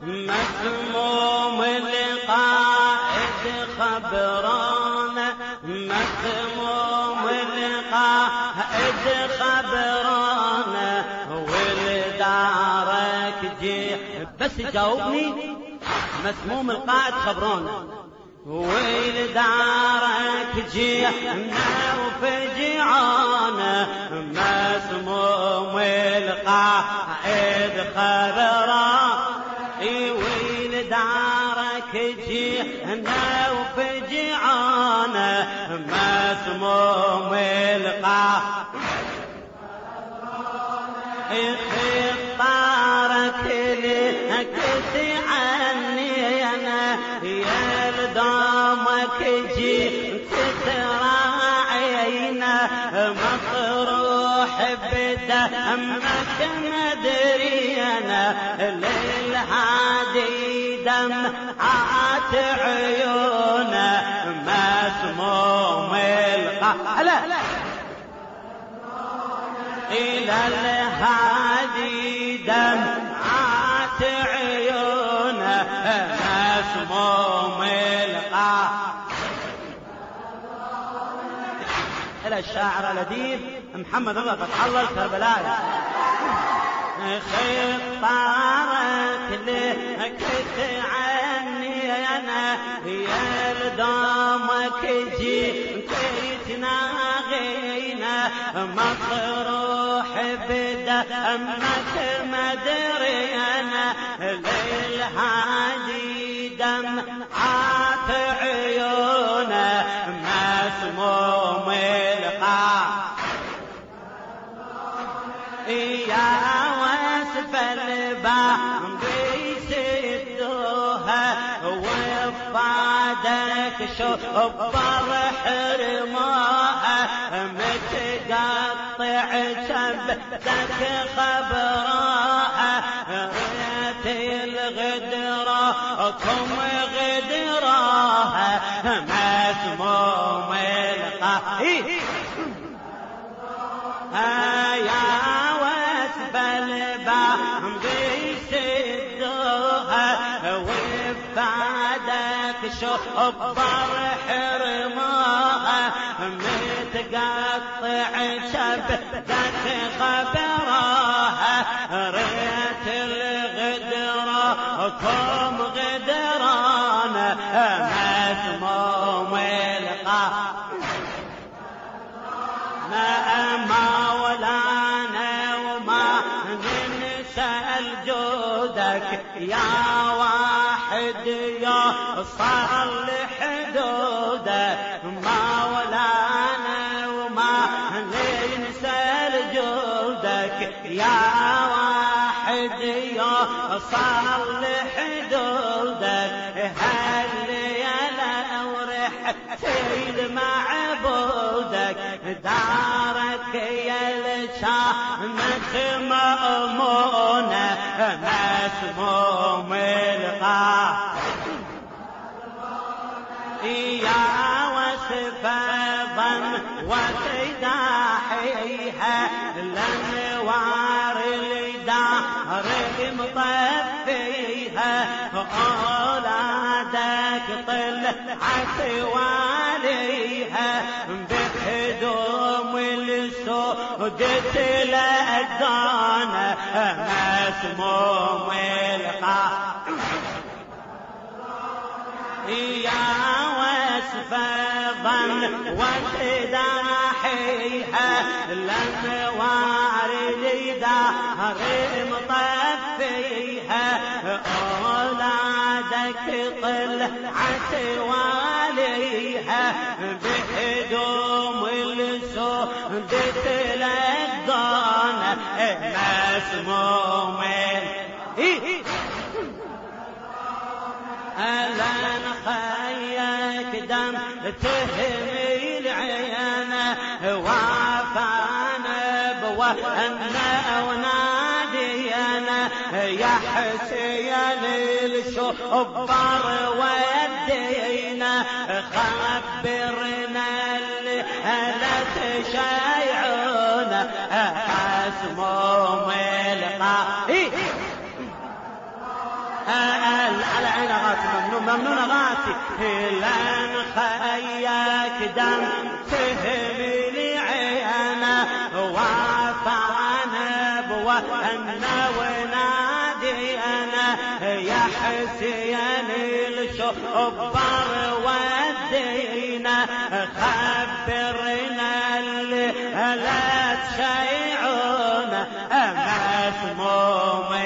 مسموم القائد خبرانا، مسموم القائد خبرانا، ولدارك جي بس جاوبني. مسموم القائد خبرانا، ولدارك جينا وفجعانا، مسموم القائد خبرانا، ولدارك جينا وفجعانا، مسموم القائد خطارك لك عني أنا، يا لدامك جيت تراعينا، مطروح بدمك مدري أنا، للهادي دمعات عيونا، مسموم القائد إلى الهادي دمعات عيونا، مسموم إلى الشاعر الأديب محمد رضا فتح الله الكربلائي. خطارك لك عني أنا، يا لدامك جيتنا غينا، مطروح بدمك مدري أنا، للهادي دمعات عيونا، مسموم يا واسف الباب يسدوها، وفادك شبر حرماها، متقطع شبتك خبراها، ريت الغدراكم غدراها، مسموم القائد يا واسف الباب يسدوها، وفادك شبر حرماها، متقطع شبتك خبراها، ريت الغدراكم غدرانا، مسموم القائد ما ولانا وما ننسى الجودك، يا واحد يا صالح حدودك، ما ولانا وما ننسى الجودك، يا واحد يا صالح حدودك، هل يلا ورحت المعبودك، دارك يا لشانك مأمونة، مسموم القائد يا وصف ظن وتداحيها، الانوار الدار مطفيها، اولادك طلعت واليها، بهدوم السود تلقانا، مسموم القائد يا واسف ظن وتداحيها، الانوار الدار مطفيها، اولادك طلعت واليها، بهدوم السود تلقانا، مسموم ألان خيك دم تهمي العيانة، وافانا بوأنا ونادينا، يا حسين الشبر ودينا، خبرنا اللي هلا تشيعونا، مسموم القائد على عين غاتي ممنون غاتي لان خياك دم تهملي عينا وافعنا بوأنا ونادي انا يا حسين الشبر ودينا خبرنا اللي لا تشيعون مسمومي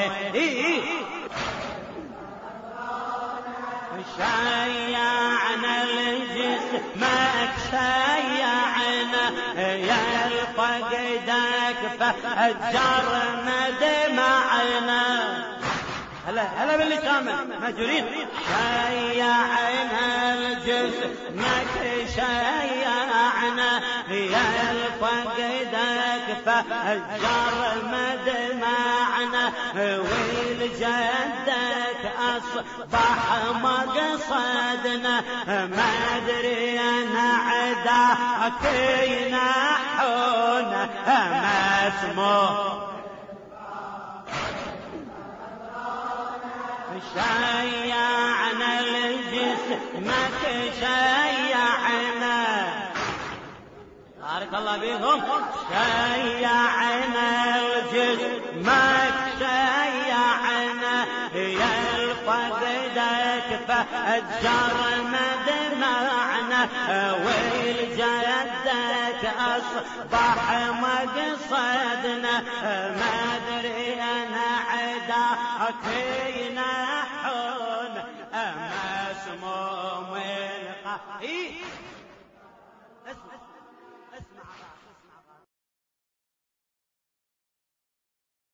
شيعنا الجسمك شيعنا يا الفقدك فأجرنا دمعنا هلا باللي شامل مجرين شيعنا الجسمك شيعنا يا الفقدك فأجرنا دمعنا ولجدك أصبح مقصدنا ما أدري أنا عداك ينحونا ما اسمه شيعنا الجسمك شيعنا بارك الله بيهم شيعنا الجسمك شيعنا يا الفقدك فأجرنا دمعنا ولجدك أصبح مقصدنا ما أدري أنا عداك ينحون مسموم القهر